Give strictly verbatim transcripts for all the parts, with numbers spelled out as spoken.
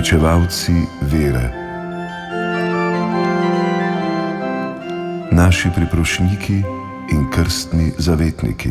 Upravičevalci vere. Naši priprošniki in krstni zavetniki.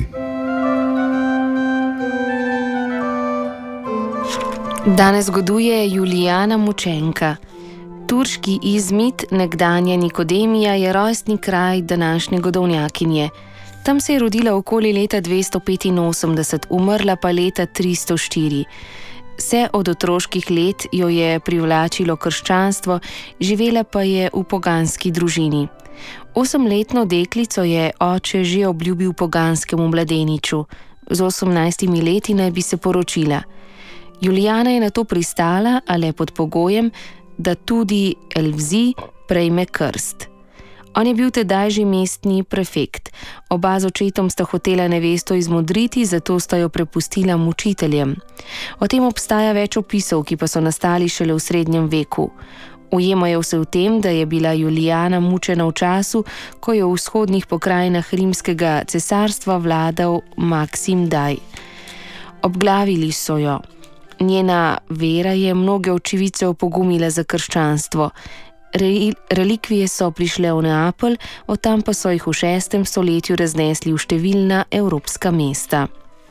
Danes goduje Julijana Mučenka. Turški Izmit, nekdanja Nikodemija, je rojstni kraj današnje godovnjakinje. Tam se je rodila okoli leta dvesto petinosemdeset, umrla pa leta tristo štiri. Vse od otroških let jo je privlačilo krščanstvo, živela pa je v poganski družini. Osemletno deklico je oče že obljubil poganskemu mladeniču. Z osemnajstimi leti naj bi se poročila. Julijana je na to pristala, a le pod pogojem, da tudi Elvzi prejme krst. On je bil tedaj že mestni prefekt. Oba z očetom sta hotela nevesto izmodriti, zato sta jo prepustila mučiteljem. O tem obstaja več opisov, ki pa so nastali šele v srednjem veku. Ujemajo se v tem, da je bila Julijana mučena v času, ko je v vzhodnih pokrajinah rimskega cesarstva vladal Maksim Daj. Obglavili so jo. Njena vera je mnoge očividce opogumila za krščanstvo. Relikvije so prišle v Neapelj, od tam pa so jih v šestem stoletju raznesli v številna evropska mesta.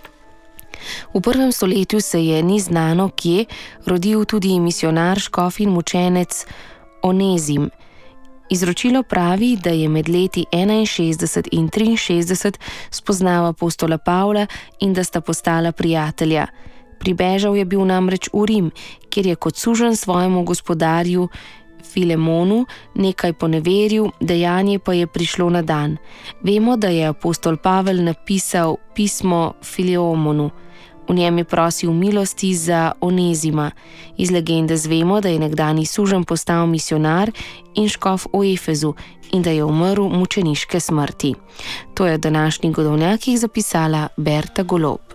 V prvem stoletju se je ni znano kje rodil tudi misijonar, škof in mučenec Onezim. Izročilo pravi, da je med leti enainšestdeset in triinšestdeset spoznal apostola Pavla in da sta postala prijatelja. Pribežal je bil namreč v Rim, kjer je kot suženj svojemu gospodarju Filemonu nekaj poneveril, dejanje pa je prišlo na dan. Vemo, da je apostol Pavel napisal pismo Filemonu. V njem je prosil milosti za Onezima. Iz legende zvemo, da je nekdani suženj postal misijonar in škof v Efezu in da je umrl mučeniške smrti. To je v današnjih godovnjakih zapisala Berta Golob.